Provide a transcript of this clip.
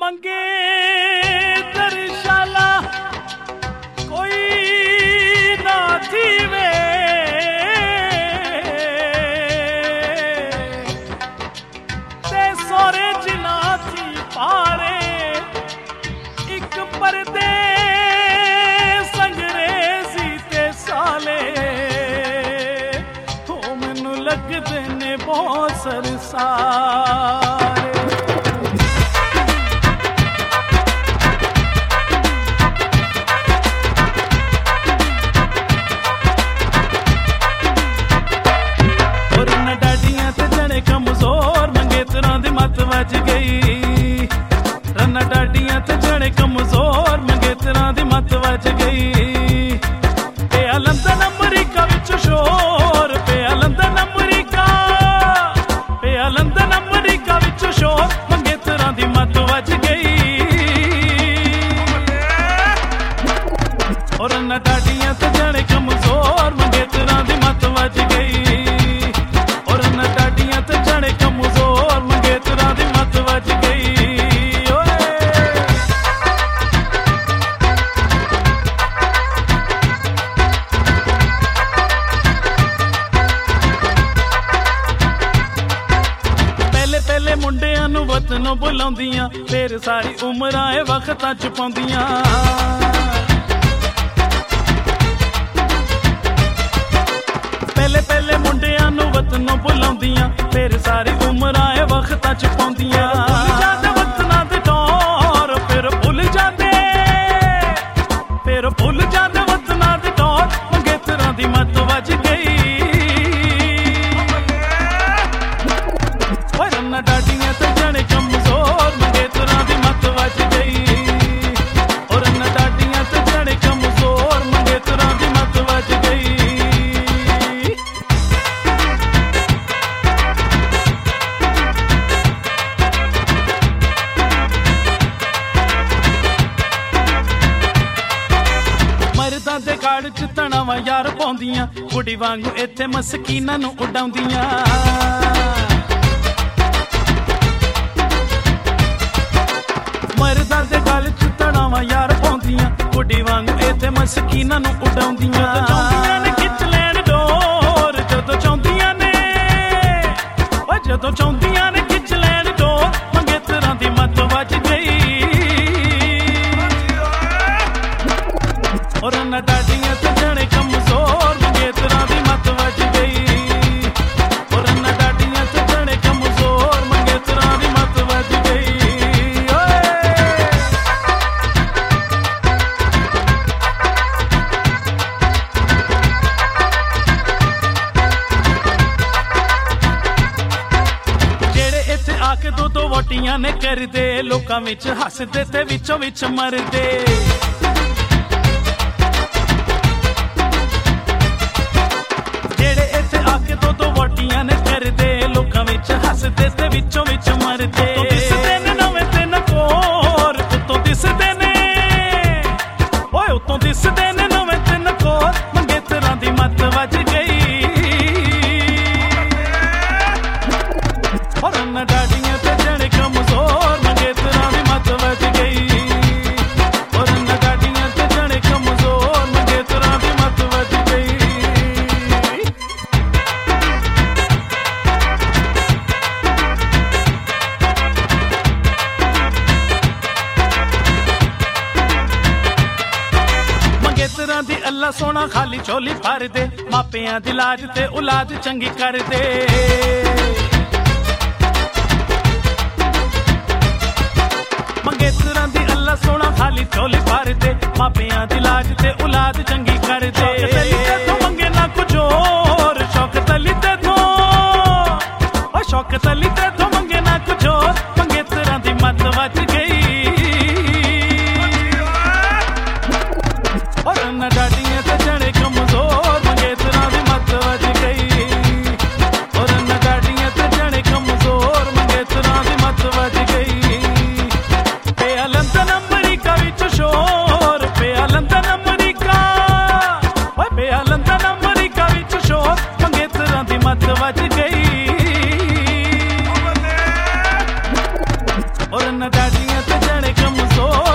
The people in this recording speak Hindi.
मंगे दर्शाला कोई ना थी वे ते सोरे जिना थी पारे एक परदे संगरेजी ते साले तो मैनू लगदे ने बहुत सरसारे। कमजोर मंगेतरां दी मत वज गई रन्ना डाडियां ते जड़े कमजोर मंगेतरां दी मत वज गई। पिया लंदन अमरीका विच शोर पिया लंदन अमरीका विच शोर मंगेतरां दी मत वज गई। और रन्ना डाडियां ते जड़े कमजोर मंगेतरां दी मत वज गई। कमजोर मंगेतरां दी मत वज गई। पहले पहले मुंडियां नूं वतनों बुलाउंदियां फिर सारी उमरां ए वक्तां च पाउंदियां। पहले पहले मुंडियां नूं वतनों बुलाउंदियां फिर सारी उमरां ए वक्तां च पाउंदियां। वतनां दे टौर फिर भुल जांदे वतनां दे टौर मंगेतरां दी मत वज गई। रन्ना डाडियां ते जड़े कमजोर मंगेतरां दी मत वज गई। और रन्ना डाडियां ते जड़े कमजोर मंगेतरां दी मत वज गई। मर्दां दे गाड़ च तणावां यार पाउंदियां कुड़ी वांगू इत्थे मसकीनां नूं उडाउंदियां। मर्दां दे गाड़ च तणावां यार पाउंदियां कुड़ी वांगू इत्थे मसकीनां नूं उडाउंदियां। चाहुंदियां ने खिच लैण डोर जदों चाहुंदियां ने खिच लैण डोर मंगेतरां दी मत वज गई। और रन्ना डाडियां ते जड़े कमजोर मंगेतरां दी मत वज गई। और रन्ना डाडियां ते जड़े कमजोर मंगेतरां दी मत वज गई। जेड़े इत्थे आके दो वोटियां ने करदे लोकां विच हसदे ते विचों विच मरदे। दो वोटियां ने करदे लोकां विच हसदे ते विचों विच मरदे। दिसदे ने नवें ते नकोर उत्तों दिसदे ने उत्तों दिसदे ने नवें ते नकोर मंगेतरां दी मत वज गई। और रन्ना डाडियां ते जड़े कमजोर मंगेतरां दी मत वज गई। और रन्ना डाडियां ते जड़े कमजोर मंगेतरां दी मत वज गई। मंगेतरां दी अल्लाह सोना खाली झोली भर दे मापियां दी लाज ते औलाद चंगी कर दे। मंगेतरां दी अल्लाह सोना खाली झोली भर दे मापियां दी लाज ते औलाद चंगी कर दे। तो मंगे ना कुछ और शौकत अली ते तो मंगे ना कुछ और मंगेतरां दी मत वज गई। और रन्ना डाडियां ते जड़े कमजोर मंगेतरां दी मत वज गई। और रन्ना डाडियां ते जड़े कमजोर मंगेतरां दी मत वज गई। पिया लंदन अमरीका विच शोर पिया लंदन अमरीका विच शोर मंगेतरां दी मत वज गई। और रन्ना डाडियां ते कमजोर